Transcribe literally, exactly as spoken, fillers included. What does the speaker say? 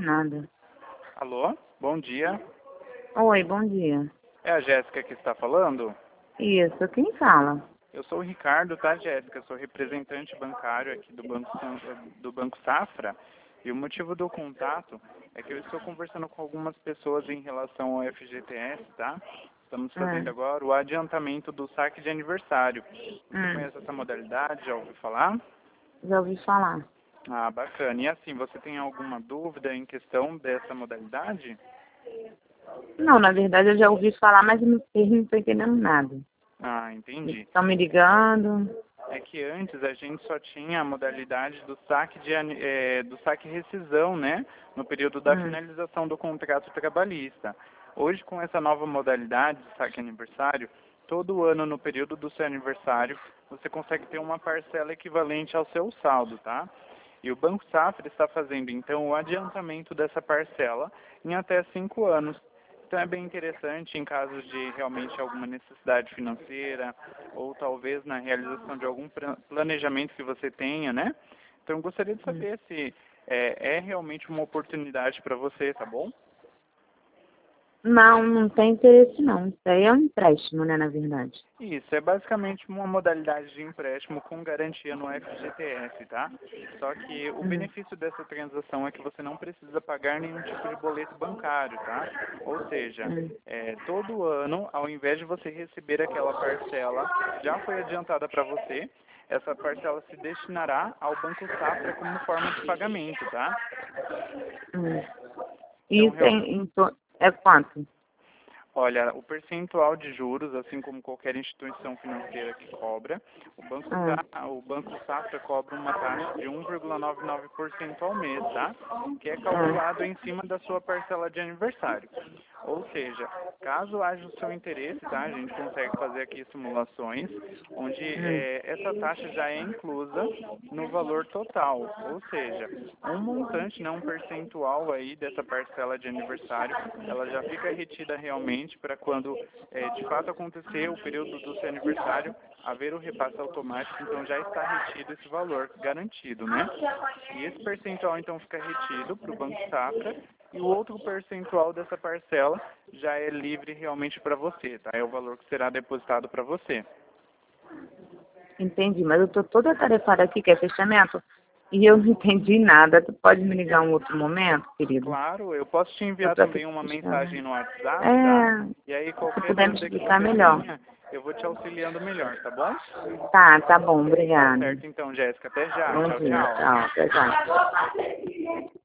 nada. Alô, bom dia. Oi, bom dia. É a Jéssica que está falando? Isso, quem fala? Eu sou o Ricardo, tá, Jéssica? Sou representante bancário aqui do Banco, San- do Banco Safra. E o motivo do contato é que eu estou conversando com algumas pessoas em relação ao F G T S, tá? Estamos fazendo Hum, agora o adiantamento do saque de aniversário. Você hum, conhece essa modalidade? Já ouviu falar? já ouvi falar. Ah, bacana. E assim, você tem alguma dúvida em questão dessa modalidade? Não, na verdade eu já ouvi falar, mas eu não eu não estou entendendo nada. Ah, entendi. Estão me ligando. É que antes a gente só tinha a modalidade do saque de ani- eh, do saque rescisão, né, no período da Hum, finalização do contrato trabalhista. Hoje, com essa nova modalidade de saque aniversário, todo ano no período do seu aniversário, você consegue ter uma parcela equivalente ao seu saldo, tá? E o Banco Safra está fazendo então o adiantamento dessa parcela em até cinco anos. Então é bem interessante em caso de realmente alguma necessidade financeira ou talvez na realização de algum pra- planejamento que você tenha, né? Então eu gostaria de hum. saber se é, é realmente uma oportunidade para você, tá bom? Não, não tem interesse não. Isso aí é um empréstimo, né, na verdade. Isso, é basicamente uma modalidade de empréstimo com garantia no F G T S, tá? Só que o Hum, benefício dessa transação é que você não precisa pagar nenhum tipo de boleto bancário, tá? Ou seja, hum. é, todo ano, ao invés de você receber aquela parcela que já foi adiantada para você, essa parcela se destinará ao Banco Safra como forma de pagamento, tá? Hum. Então, Isso é, em, em to- é quanto? olha, o percentual de juros, assim como qualquer instituição financeira que cobra, o Banco, Hum, Sa- o Banco Safra cobra uma taxa de um vírgula noventa e nove por cento ao mês, tá? Que é hum, calculado em cima da sua parcela de aniversário. Ou seja, caso haja o seu interesse, tá? A gente consegue fazer aqui simulações onde hum. eh, essa taxa já é inclusa no valor total. Ou seja, um montante, né, um percentual aí dessa parcela de aniversário, ela já fica retida realmente para quando eh, de fato acontecer o período do seu aniversário, haver o repasse automático, então já está retido esse valor garantido, né? E esse percentual então fica retido para o Banco Safra e o outro percentual dessa parcela já é livre realmente para você, tá? É o valor que será depositado para você. Entendi, mas eu tô toda atarefada aqui, que é fechamento, e eu não entendi nada. Tu pode me ligar um outro momento, querido? Claro, eu posso te Eu enviar tô aqui também uma fechando. mensagem no WhatsApp, tá? É, E aí se qualquer puder me dúvida que explicar você melhor. tenha, eu vou te auxiliando melhor, tá bom? Tá, tá bom, Tá obrigada. certo então, Jéssica. Até já. Bom Tchau, dia, tchau. tchau, até já.